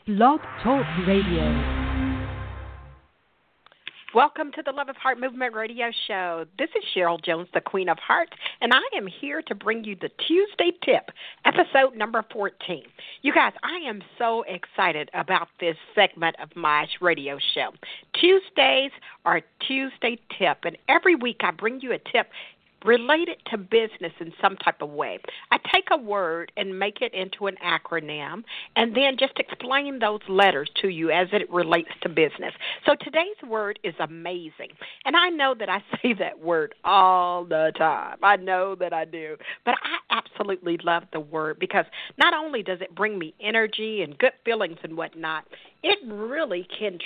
Blog Talk Radio. Welcome to the Love of Heart Movement Radio Show. This is Cheryl Jones, the Queen of Hearts, and I am here to bring you the Tuesday Tip, episode number 14. You guys, I am so excited about this segment of my radio show. Tuesdays are Tuesday Tip, and every week I bring you a tip related to business in some type of way. I take a word and make it into an acronym and then just explain those letters to you as it relates to business. So today's word is amazing. And I know that I say that word all the time. I know that I do. But I absolutely love the word because not only does it bring me energy and good feelings and whatnot, it really can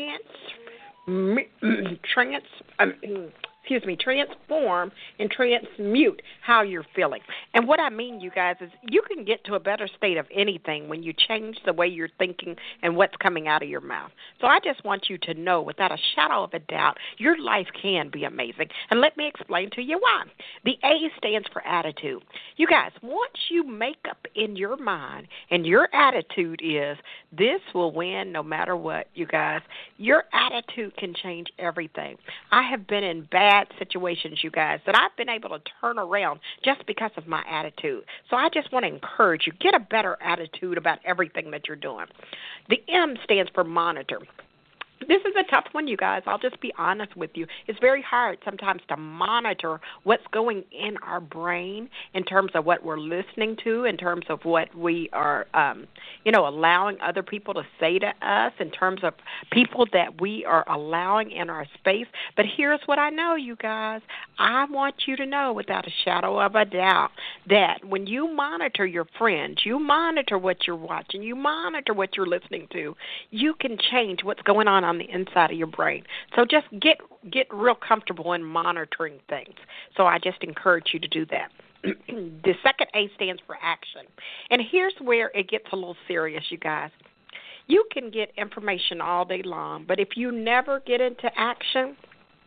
transform and transmute how you're feeling. And what I mean, you guys, is you can get to a better state of anything when you change the way you're thinking and what's coming out of your mouth. So I just want you to know, without a shadow of a doubt, your life can be amazing. And let me explain to you why. The A stands for attitude. You guys, once you make up in your mind and your attitude is, this will win no matter what, you guys, your attitude can change everything. I have been in bad situations, you guys, that I've been able to turn around just because of my attitude. So I just want to encourage you, get a better attitude about everything that you're doing. The M stands for monitor. This is a tough one, you guys. I'll just be honest with you. It's very hard sometimes to monitor what's going in our brain in terms of what we're listening to, in terms of what we are, allowing other people to say to us, in terms of people that we are allowing in our space. But here's what I know, you guys. I want you to know without a shadow of a doubt that when you monitor your friends, you monitor what you're watching, you monitor what you're listening to, you can change what's going on the inside of your brain. So just get real comfortable in monitoring things. So I just encourage you to do that. The second A stands for action. And here's where it gets a little serious, you guys. You can get information all day long, but if you never get into action,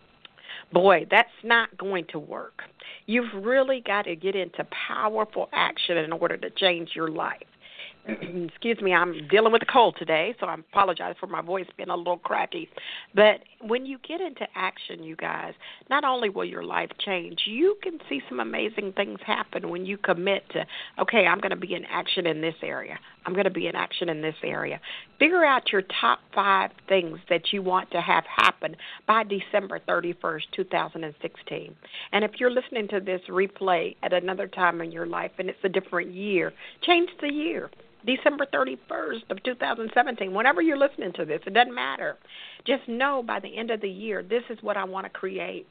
boy, that's not going to work. You've really got to get into powerful action in order to change your life. Excuse me, I'm dealing with a cold today, so I apologize for my voice being a little cracky. But when you get into action, you guys, not only will your life change, you can see some amazing things happen when you commit to, okay, I'm going to be in action in this area. I'm going to be in action in this area. Figure out your top 5 things that you want to have happen by December 31st, 2016. And if you're listening to this replay at another time in your life and it's a different year, change the year. December 31st of 2017, whenever you're listening to this, it doesn't matter. Just know by the end of the year, this is what I want to create.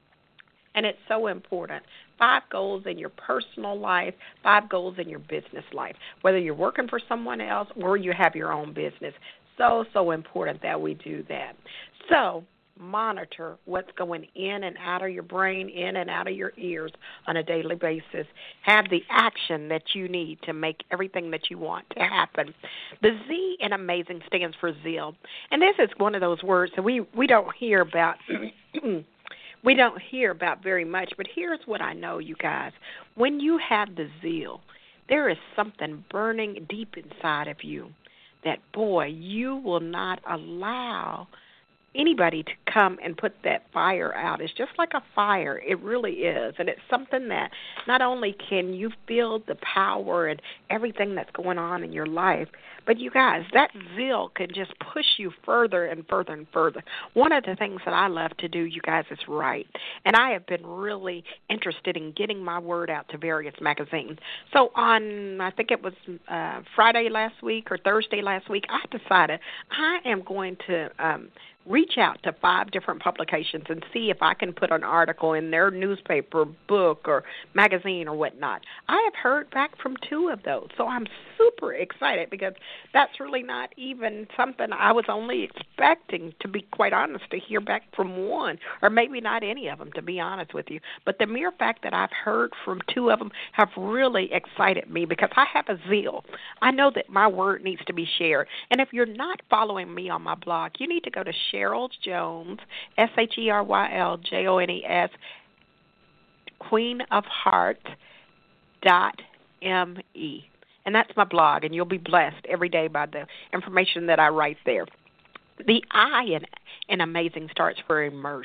And it's so important. 5 goals in your personal life, 5 goals in your business life, whether you're working for someone else or you have your own business. So important that we do that. So monitor what's going in and out of your brain, in and out of your ears on a daily basis. Have the action that you need to make everything that you want to happen. The Z in amazing stands for zeal. And this is one of those words that we don't hear about we don't hear about very much, but here's what I know, you guys. When you have the zeal, there is something burning deep inside of you that, boy, you will not allow anybody to come and put that fire out. It's just like a fire. It really is. And it's something that not only can you feel the power and everything that's going on in your life, but you guys, that zeal can just push you further and further and further. One of the things that I love to do, you guys, is write. And I have been really interested in getting my word out to various magazines. So on, I think it was Friday last week or Thursday last week, I decided I am going to reach out to 5 different publications and see if I can put an article in their newspaper, book, or magazine or whatnot. I have heard back from 2 of those, so I'm super excited because that's really not even something I was only expecting, to be quite honest, to hear back from 1, or maybe not any of them, to be honest with you. But the mere fact that I've heard from 2 of them have really excited me because I have a zeal. I know that my word needs to be shared. And if you're not following me on my blog, you need to go to Cheryl Jones, SHERYLJONES, queenofheart.me. And that's my blog, and you'll be blessed every day by the information that I write there. The I in amazing starts for immerse.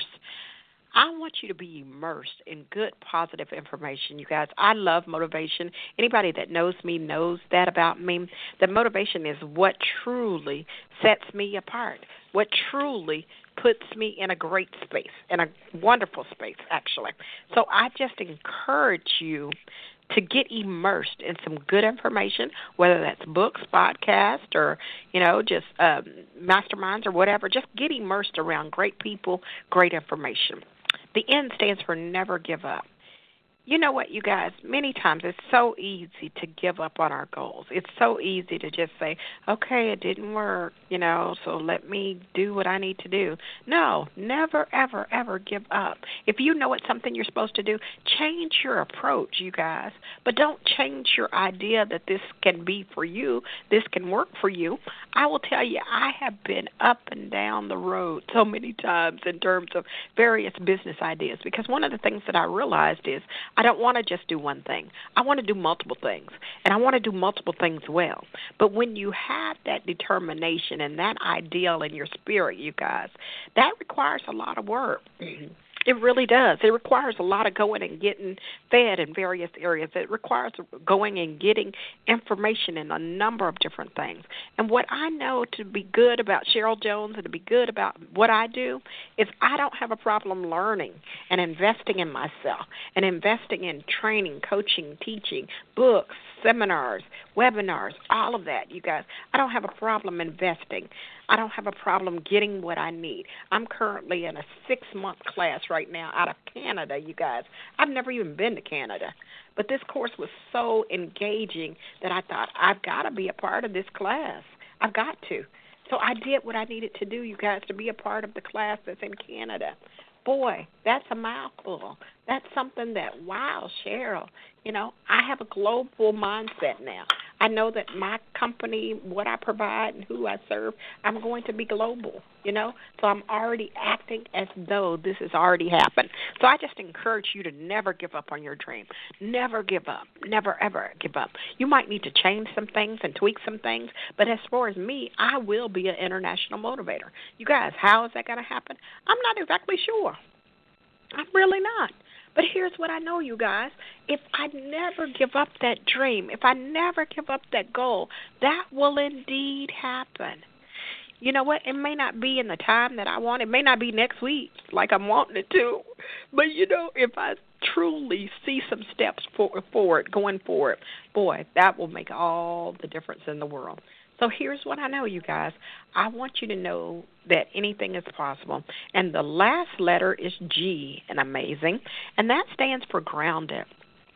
I want you to be immersed in good, positive information, you guys. I love motivation. Anybody that knows me knows that about me. That motivation is what truly sets me apart, what truly puts me in a great space, in a wonderful space, actually. So I just encourage you to get immersed in some good information, whether that's books, podcasts, or, just masterminds or whatever. Just get immersed around great people, great information. The N stands for never give up. You know what, you guys, many times it's so easy to give up on our goals. It's so easy to just say, okay, it didn't work, so let me do what I need to do. No, never, ever, ever give up. If you know it's something you're supposed to do, change your approach, you guys. But don't change your idea that this can be for you, this can work for you. I will tell you, I have been up and down the road so many times in terms of various business ideas, because one of the things that I realized is I don't want to just do one thing. I want to do multiple things, and I want to do multiple things well. But when you have that determination and that ideal in your spirit, you guys, that requires a lot of work. It really does. It requires a lot of going and getting fed in various areas. It requires going and getting information in a number of different things. And what I know to be good about Cheryl Jones and to be good about what I do is I don't have a problem learning and investing in myself and investing in training, coaching, teaching, books, seminars, webinars, all of that, you guys. I don't have a problem investing. I don't have a problem getting what I need. I'm currently in a 6-month class right now out of Canada, you guys. I've never even been to Canada. But this course was so engaging that I thought, I've got to be a part of this class. I've got to. So I did what I needed to do, you guys, to be a part of the class that's in Canada. Boy, that's a mouthful. That's something that, wow, Cheryl, I have a global mindset now. I know that my company, what I provide and who I serve, I'm going to be global, So I'm already acting as though this has already happened. So I just encourage you to never give up on your dream. Never give up. Never, ever give up. You might need to change some things and tweak some things, but as far as me, I will be an international motivator. You guys, how is that going to happen? I'm not exactly sure. I'm really not. But here's what I know, you guys. If I never give up that dream, if I never give up that goal, that will indeed happen. You know what? It may not be in the time that I want. It may not be next week like I'm wanting it to. But, if I truly see some steps forward, going forward, boy, that will make all the difference in the world. So here's what I know, you guys. I want you to know that anything is possible. And the last letter is G, and amazing, and that stands for grounded.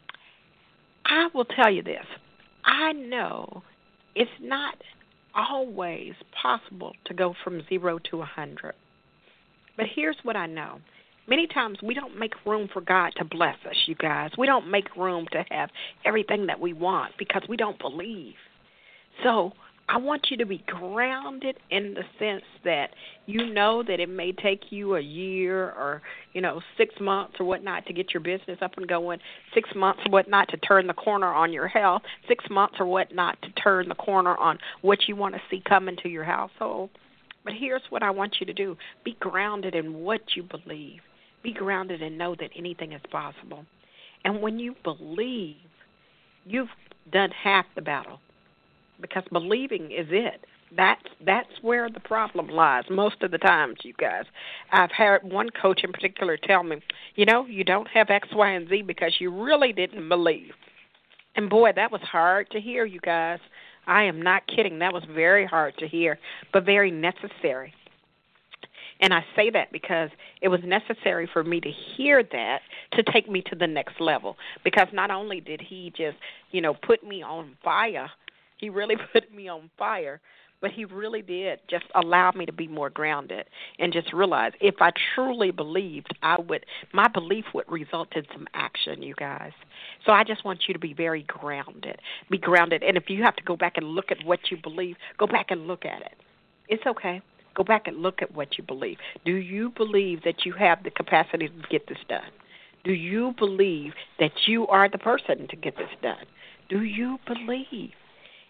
I will tell you this. I know it's not always possible to go from 0 to 100. But here's what I know. Many times we don't make room for God to bless us, you guys. We don't make room to have everything that we want because we don't believe. So I want you to be grounded in the sense that you know that it may take you a year or, 6 months or whatnot to get your business up and going, 6 months or whatnot to turn the corner on your health, 6 months or whatnot to turn the corner on what you want to see come into your household. But here's what I want you to do. Be grounded in what you believe. Be grounded and know that anything is possible. And when you believe, you've done half the battle. Because believing is it. That's where the problem lies most of the times, you guys. I've had one coach in particular tell me, you don't have X, Y, and Z because you really didn't believe. And, boy, that was hard to hear, you guys. I am not kidding. That was very hard to hear, but very necessary. And I say that because it was necessary for me to hear that to take me to the next level. Because not only did he just, put me on fire, he really put me on fire, but he really did just allow me to be more grounded and just realize if I truly believed, my belief would result in some action, you guys. So I just want you to be very grounded. Be grounded. And if you have to go back and look at what you believe, go back and look at it. It's okay. Go back and look at what you believe. Do you believe that you have the capacity to get this done? Do you believe that you are the person to get this done? Do you believe?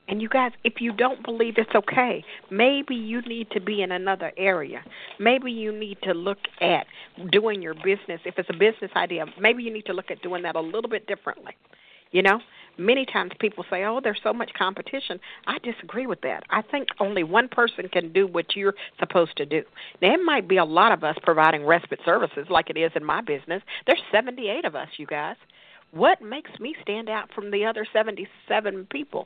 And you guys, if you don't believe it's okay, maybe you need to be in another area. Maybe you need to look at doing your business. If it's a business idea, maybe you need to look at doing that a little bit differently. You know, many times people say, oh, there's so much competition. I disagree with that. I think only one person can do what you're supposed to do. Now, it might be a lot of us providing respite services like it is in my business. There's 78 of us, you guys. What makes me stand out from the other 77 people?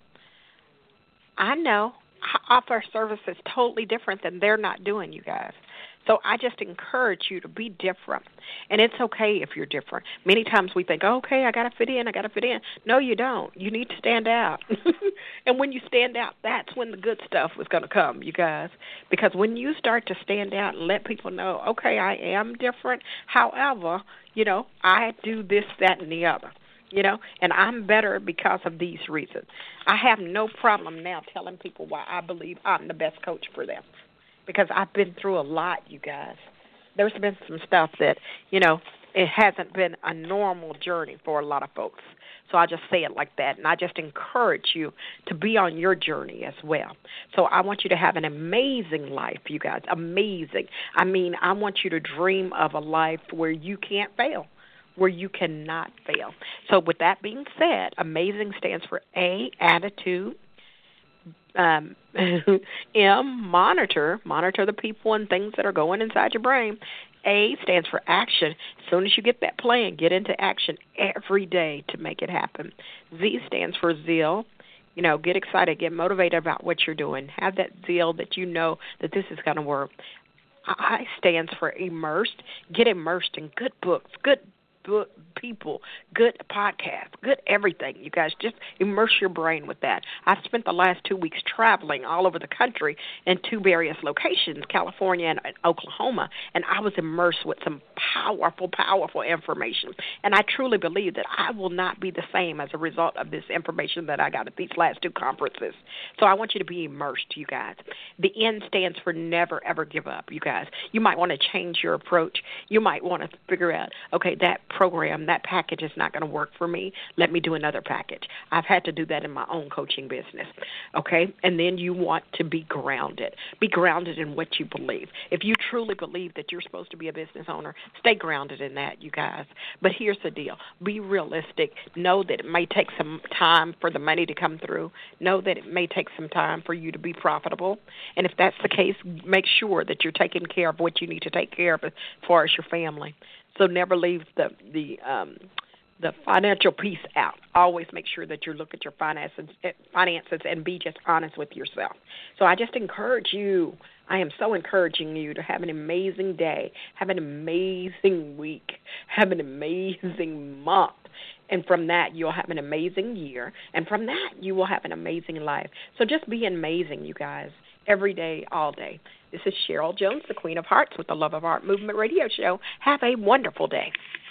I know I offer services totally different than they're not doing, you guys. So I just encourage you to be different. And it's okay if you're different. Many times we think, oh, okay, I got to fit in. No, you don't. You need to stand out. And when you stand out, that's when the good stuff is going to come, you guys. Because when you start to stand out and let people know, okay, I am different. However, you know, I do this, that, and the other. You know, and I'm better because of these reasons. I have no problem now telling people why I believe I'm the best coach for them, because I've been through a lot, you guys. There's been some stuff that, you know, it hasn't been a normal journey for a lot of folks. So I just say it like that, and I just encourage you to be on your journey as well. So I want you to have an amazing life, you guys, amazing. I mean, I want you to dream of a life where you can't fail, where you cannot fail. So with that being said, amazing stands for A, attitude, M, monitor the people and things that are going inside your brain. A stands for action. As soon as you get that plan, get into action every day to make it happen. Z stands for zeal. You know, get excited, get motivated about what you're doing. Have that zeal that you know that this is going to work. I stands for immersed. Get immersed in good books, good people, good podcasts, good everything. You guys just immerse your brain with that. I've spent the last 2 weeks traveling all over the country in 2 various locations, California and Oklahoma, and I was immersed with some powerful information. And I truly believe that I will not be the same as a result of this information that I got at these last 2 conferences. So I want you to be immersed, you guys. The N stands for never, ever give up, you guys. You might want to change your approach. You might want to figure out, okay, that program, that package is not going to work for me. Let me do another package. I've had to do that in my own coaching business, okay? And then you want to be grounded. Be grounded in what you believe. If you truly believe that you're supposed to be a business owner, stay grounded in that, you guys. But here's the deal. Be realistic. Know that it may take some time for the money to come through. Know that it may take some time for you to be profitable. And if that's the case, make sure that you're taking care of what you need to take care of as far as your family. So never leave the financial piece out. Always make sure that you look at your finances and be just honest with yourself. So I just encourage you. I am so encouraging you to have an amazing day, have an amazing week, have an amazing month. And from that, you'll have an amazing year. And from that, you will have an amazing life. So just be amazing, you guys, every day, all day. This is Cheryl Jones, the Queen of Hearts, with the Love of Art Movement Radio Show. Have a wonderful day.